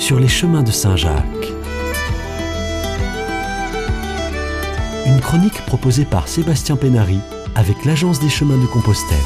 sur les chemins de Saint-Jacques. Une chronique proposée par Sébastien Pénary avec l'Agence des chemins de Compostelle.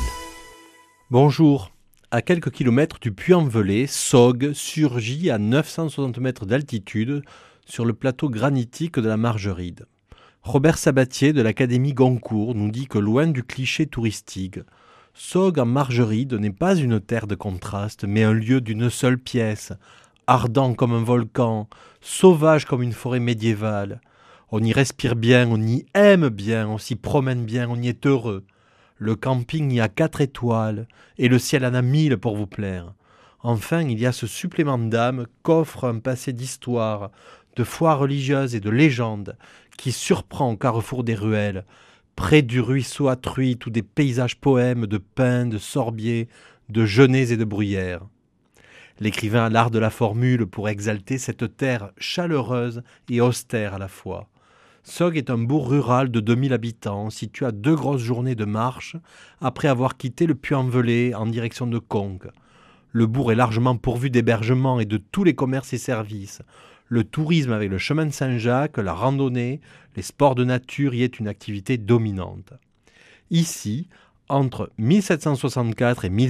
Bonjour. À quelques kilomètres du Puy-en-Velay, Sogg surgit à 960 mètres d'altitude sur le plateau granitique de la Margeride. Robert Sabatier de l'Académie Goncourt nous dit que loin du cliché touristique, Sogg en Margeride n'est pas une terre de contraste, mais un lieu d'une seule pièce, ardent comme un volcan, sauvage comme une forêt médiévale. On y respire bien, on y aime bien, on s'y promène bien, on y est heureux. Le camping y a 4 étoiles, et le ciel en a 1000 pour vous plaire. Enfin, il y a ce supplément d'âme qu'offre un passé d'histoire, de foi religieuse et de légende, qui surprend au carrefour des ruelles, près du ruisseau à truites ou des paysages poèmes de pins, de sorbiers, de genêts et de bruyères. L'écrivain a l'art de la formule pour exalter cette terre chaleureuse et austère à la fois. Sogg est un bourg rural de 2000 habitants, situé à 2 grosses journées de marche, après avoir quitté le Puy-en-Velay en direction de Conques. Le bourg est largement pourvu d'hébergements et de tous les commerces et services. Le tourisme avec le chemin de Saint-Jacques, la randonnée, les sports de nature y est une activité dominante. Ici, entre 1764 et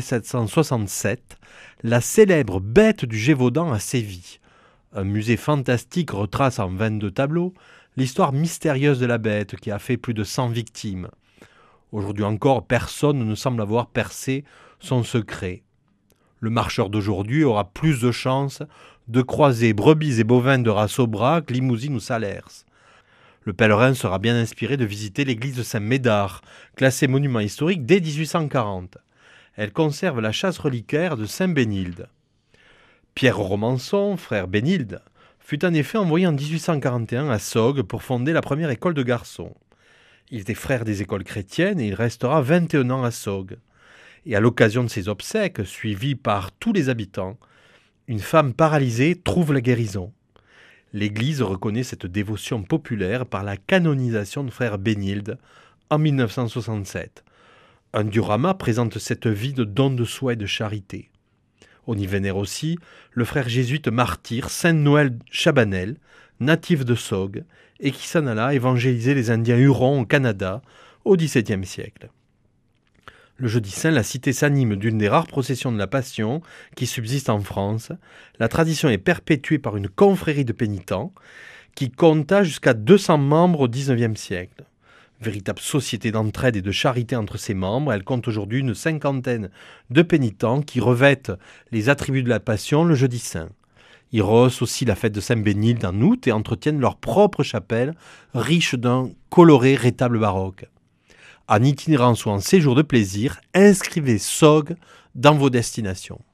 1767, la célèbre bête du Gévaudan a sévi. Un musée fantastique retrace en 22 tableaux l'histoire mystérieuse de la bête qui a fait plus de 100 victimes. Aujourd'hui encore, personne ne semble avoir percé son secret. Le marcheur d'aujourd'hui aura plus de chances de croiser brebis et bovins de race Aubrac, Limousine ou Salers. Le pèlerin sera bien inspiré de visiter l'église de Saint-Médard, classée monument historique dès 1840. Elle conserve la châsse reliquaire de Saint-Bénilde. Pierre Romançon, frère Bénilde, fut en effet envoyé en 1841 à Sogg pour fonder la première école de garçons. Il était frère des écoles chrétiennes et il restera 21 ans à Sogg. Et à l'occasion de ses obsèques, suivi par tous les habitants, une femme paralysée trouve la guérison. L'Église reconnaît cette dévotion populaire par la canonisation de frère Bénilde en 1967. Un diorama présente cette vie de don de soi et de charité. On y vénère aussi le frère jésuite martyr Saint-Noël Chabanel, natif de Sogg, et qui s'en alla évangéliser les Indiens Hurons au Canada au XVIIe siècle. Le jeudi saint, la cité s'anime d'une des rares processions de la Passion qui subsiste en France. La tradition est perpétuée par une confrérie de pénitents qui compta jusqu'à 200 membres au XIXe siècle. Véritable société d'entraide et de charité entre ses membres, elle compte aujourd'hui une 50aine de pénitents qui revêtent les attributs de la Passion le jeudi saint. Ils rehaussent aussi la fête de Saint-Bénilde en août et entretiennent leur propre chapelle, riche d'un coloré rétable baroque. En itinérance ou en séjour de plaisir, inscrivez Sogg dans vos destinations.